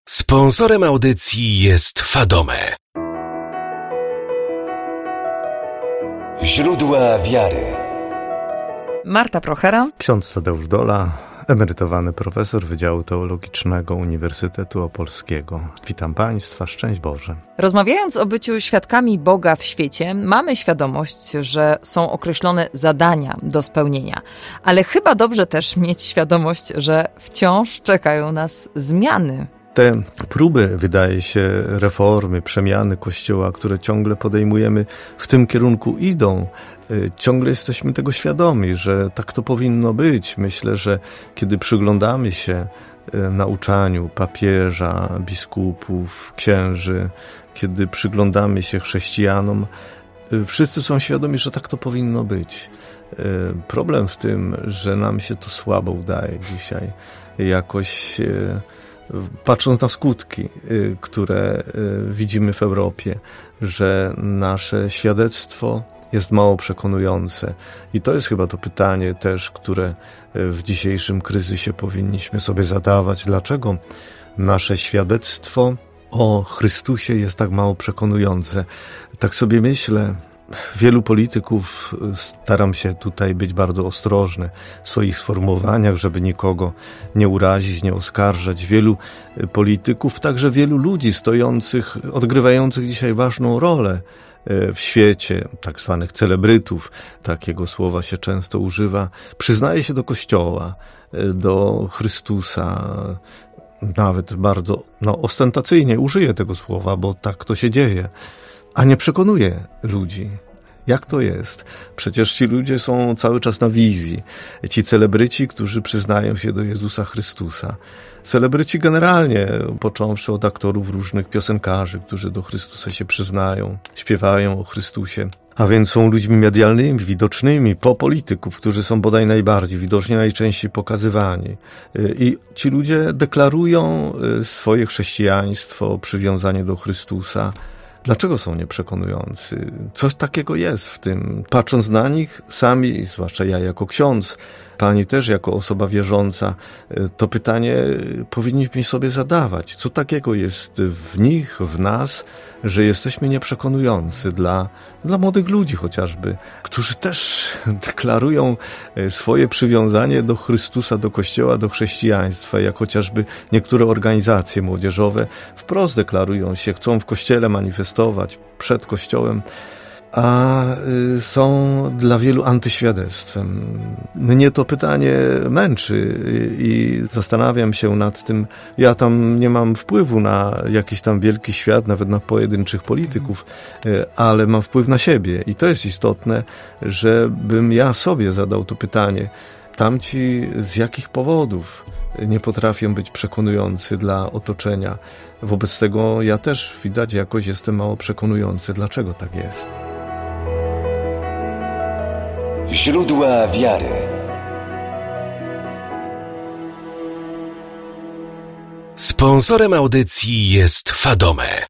Sponsorem audycji jest Fadome. Źródła wiary. Marta Prochera. Ksiądz Tadeusz Dola, emerytowany profesor Wydziału Teologicznego Uniwersytetu Opolskiego. Witam Państwa, szczęść Boże. Rozmawiając o byciu świadkami Boga w świecie, mamy świadomość, że są określone zadania do spełnienia. Ale chyba dobrze też mieć świadomość, że wciąż czekają nas zmiany. Te próby, wydaje się, reformy, przemiany Kościoła, które ciągle podejmujemy, w tym kierunku idą. Ciągle jesteśmy tego świadomi, że tak to powinno być. Myślę, że kiedy przyglądamy się nauczaniu papieża, biskupów, księży, kiedy przyglądamy się chrześcijanom, wszyscy są świadomi, że tak to powinno być. Problem w tym, że nam się to słabo udaje dzisiaj. Jakoś patrząc na skutki, które widzimy w Europie, że nasze świadectwo jest mało przekonujące. I to jest chyba to pytanie też, które w dzisiejszym kryzysie powinniśmy sobie zadawać. Dlaczego nasze świadectwo o Chrystusie jest tak mało przekonujące? Tak sobie myślę. Wielu polityków, staram się tutaj być bardzo ostrożny w swoich sformułowaniach, żeby nikogo nie urazić, nie oskarżać. Wielu polityków, także wielu ludzi stojących, odgrywających dzisiaj ważną rolę w świecie, tak zwanych celebrytów, takiego słowa się często używa, przyznaje się do Kościoła, do Chrystusa, nawet bardzo ostentacyjnie użyje tego słowa, bo tak to się dzieje, a nie przekonuje ludzi. Jak to jest? Przecież ci ludzie są cały czas na wizji. Ci celebryci, którzy przyznają się do Jezusa Chrystusa. Celebryci generalnie, począwszy od aktorów, różnych piosenkarzy, którzy do Chrystusa się przyznają, śpiewają o Chrystusie. A więc są ludźmi medialnymi, widocznymi, po polityków, którzy są bodaj najbardziej widoczni, najczęściej pokazywani. I ci ludzie deklarują swoje chrześcijaństwo, przywiązanie do Chrystusa. Dlaczego są nieprzekonujący? Coś takiego jest w tym. Patrząc na nich, sami, zwłaszcza ja jako ksiądz, pani też jako osoba wierząca, to pytanie powinniśmy sobie zadawać. Co takiego jest w nich, w nas, że jesteśmy nieprzekonujący dla młodych ludzi chociażby, którzy też deklarują swoje przywiązanie do Chrystusa, do Kościoła, do chrześcijaństwa, jak chociażby niektóre organizacje młodzieżowe wprost deklarują się, chcą w Kościele manifestować, przed Kościołem, a są dla wielu antyświadectwem. Mnie to pytanie męczy i zastanawiam się nad tym. Ja tam nie mam wpływu na jakiś tam wielki świat, nawet na pojedynczych polityków, ale mam wpływ na siebie i to jest istotne, żebym ja sobie zadał to pytanie. Tamci z jakich powodów nie potrafią być przekonujący dla otoczenia? Wobec tego ja też widać jakoś jestem mało przekonujący. Dlaczego tak jest? Źródła wiary. Sponsorem audycji jest Fadome.